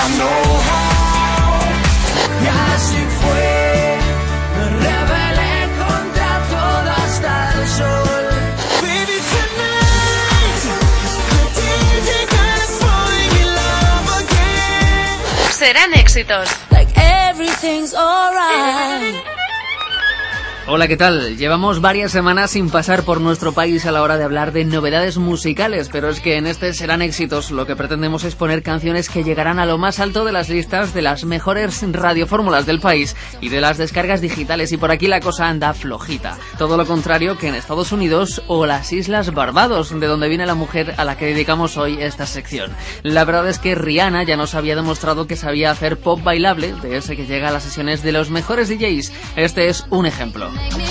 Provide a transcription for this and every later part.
know how. Y así fue, me rebelé contra todo hasta el sol. Baby, tonight, I can't fall in love again. Serán éxitos. Like everything's alright. Hola, ¿qué tal? Llevamos varias semanas sin pasar por nuestro país a la hora de hablar de novedades musicales, pero es que en este Serán éxitos lo que pretendemos es poner canciones que llegarán a lo más alto de las listas de las mejores radiofórmulas del país y de las descargas digitales, y por aquí la cosa anda flojita. Todo lo contrario que en Estados Unidos o las Islas Barbados, de donde viene la mujer a la que dedicamos hoy esta sección. La verdad es que Rihanna ya nos había demostrado que sabía hacer pop bailable, de ese que llega a las sesiones de los mejores DJs. Este es un ejemplo.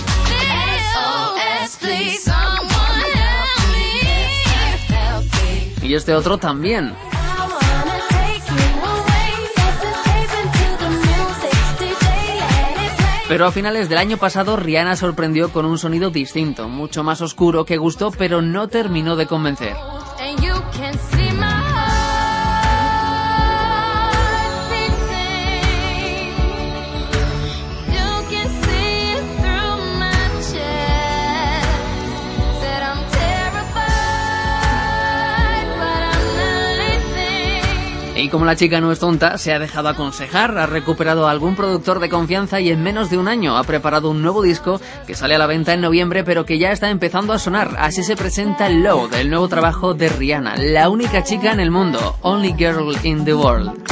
Y este otro también. Pero a finales del año pasado Rihanna sorprendió con un sonido distinto, mucho más oscuro, que gustó pero no terminó de convencer. Y como la chica no es tonta, se ha dejado aconsejar, ha recuperado a algún productor de confianza y en menos de un año ha preparado un nuevo disco que sale a la venta en noviembre, pero que ya está empezando a sonar. Así se presenta Low, del nuevo trabajo de Rihanna, la única chica en el mundo, Only Girl in the World.